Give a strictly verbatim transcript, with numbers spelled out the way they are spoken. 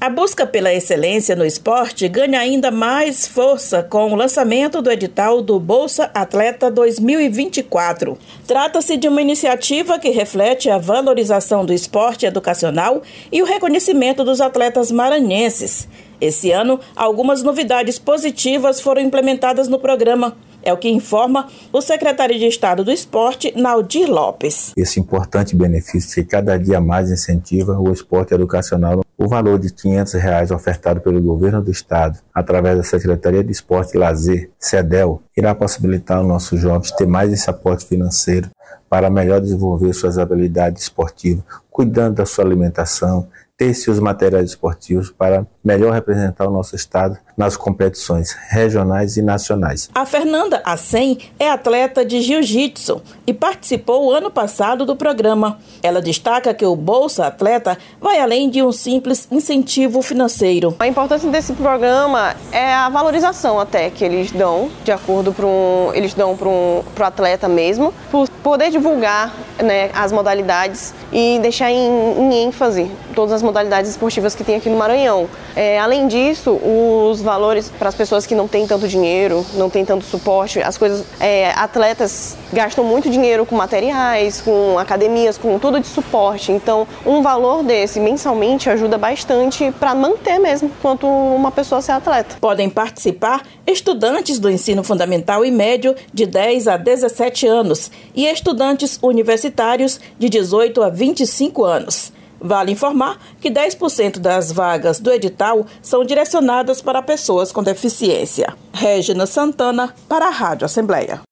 A busca pela excelência no esporte ganha ainda mais força com o lançamento do edital do Bolsa Atleta dois mil e vinte e quatro. Trata-se de uma iniciativa que reflete a valorização do esporte educacional e o reconhecimento dos atletas maranhenses. Esse ano, algumas novidades positivas foram implementadas no programa. É o que informa o secretário de Estado do Esporte, Naldir Lopes. Esse importante benefício que cada dia mais incentiva o esporte educacional. O valor de quinhentos reais ofertado pelo governo do Estado, através da Secretaria de Esporte e Lazer, SEDEL, irá possibilitar aos nossos jovens ter mais esse aporte financeiro para melhor desenvolver suas habilidades esportivas, cuidando da sua alimentação, ter seus materiais esportivos para melhor representar o nosso estado nas competições regionais e nacionais. A Fernanda Assem é atleta de jiu-jitsu e participou ano passado do programa. Ela destaca que o Bolsa Atleta vai além de um simples incentivo financeiro. A importância desse programa é a valorização até que eles dão, de acordo para um, eles dão para um pro atleta mesmo, por poder divulgar, né, as modalidades e deixar em, em ênfase todas as modalidades esportivas que tem aqui no Maranhão. É, além disso, os valores para as pessoas que não têm tanto dinheiro, não têm tanto suporte, as coisas, é, atletas gastam muito dinheiro com materiais, com academias, com tudo de suporte. Então, um valor desse mensalmente ajuda bastante para manter mesmo, enquanto uma pessoa ser atleta. Podem participar estudantes do ensino fundamental e médio de dez a dezessete anos e estudantes universitários de dezoito a vinte e cinco anos. Vale informar que dez por cento das vagas do edital são direcionadas para pessoas com deficiência. Régina Santana, para a Rádio Assembleia.